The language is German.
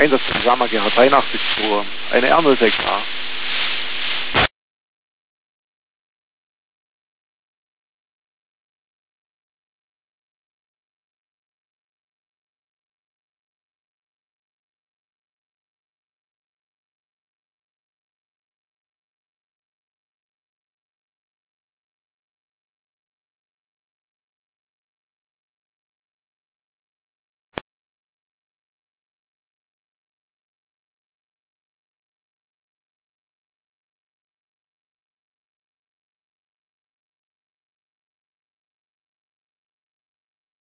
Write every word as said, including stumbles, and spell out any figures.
Einsatz des Yamaha G H dreiundachtzig zwei, eine R null sechs A.